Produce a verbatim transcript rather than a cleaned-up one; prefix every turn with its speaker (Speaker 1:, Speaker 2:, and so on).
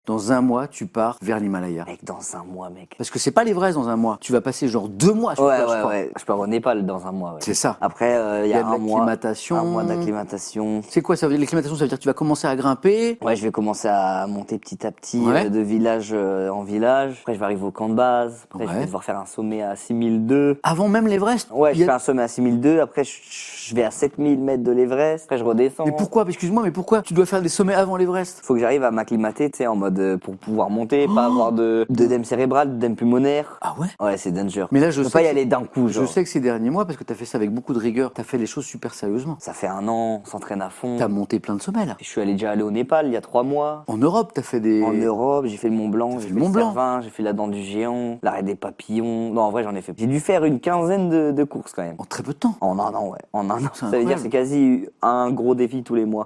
Speaker 1: Dans un mois, tu pars vers l'Himalaya.
Speaker 2: Mec, dans un mois, mec.
Speaker 1: Parce que c'est pas l'Everest dans un mois. Tu vas passer genre deux mois sur
Speaker 2: Ouais,
Speaker 1: place,
Speaker 2: ouais,
Speaker 1: je crois.
Speaker 2: ouais. Je pars au Népal dans un mois, ouais.
Speaker 1: C'est ça.
Speaker 2: Après, il euh, y,
Speaker 1: y
Speaker 2: a,
Speaker 1: a de
Speaker 2: un mois.
Speaker 1: l'acclimatation.
Speaker 2: Un mois d'acclimatation.
Speaker 1: C'est quoi ça veut dire l'acclimatation? Ça veut dire que tu vas commencer à grimper.
Speaker 2: Ouais, je vais commencer à monter petit à petit
Speaker 1: Ouais.
Speaker 2: euh, de village euh, en village. Après, je vais arriver au camp de base. Après,
Speaker 1: Ouais.
Speaker 2: je vais devoir faire un sommet à six mille deux.
Speaker 1: Avant même l'Everest.
Speaker 2: Ouais,
Speaker 1: Il
Speaker 2: je
Speaker 1: y a-
Speaker 2: fais un sommet à six mille deux. Après, je, je vais à sept mille mètres de l'Everest. Après, je redescends.
Speaker 1: Mais pourquoi? Excuse-moi, mais pourquoi tu dois faire des sommets avant l'Everest?
Speaker 2: Faut que j'arrive à m'acclimater, tu sais, en mode euh, pour pouvoir monter, pas avoir de d'œdème cérébral, d'œdème pulmonaire.
Speaker 1: Ah ouais?
Speaker 2: Ouais, c'est danger.
Speaker 1: Mais là, je
Speaker 2: peux
Speaker 1: sais
Speaker 2: pas y
Speaker 1: que-
Speaker 2: aller d'un coup,
Speaker 1: Je
Speaker 2: genre.
Speaker 1: sais que ces derniers mois, parce que t'as fait ça avec beaucoup de rigueur, t'as fait les choses super sérieusement.
Speaker 2: Ça fait un an, on s'entraîne à fond.
Speaker 1: T'as monté plein de sommets là.
Speaker 2: Je suis allé déjà aller au Népal il y a trois mois.
Speaker 1: En Europe, t'as fait des.
Speaker 2: En Europe, j'ai fait le Mont Blanc, j'ai
Speaker 1: fait
Speaker 2: fait
Speaker 1: le Mont
Speaker 2: le
Speaker 1: Blanc.
Speaker 2: Cervin, j'ai fait la dent du géant, l'arrêt des papillons. Non, en vrai, j'en ai fait. J'ai dû faire une quinzaine de, de courses quand même.
Speaker 1: En très peu de temps.
Speaker 2: En un an, ouais. En un an.
Speaker 1: C'est
Speaker 2: Ça veut dire
Speaker 1: incroyable.
Speaker 2: c'est quasi un gros défi tous les mois.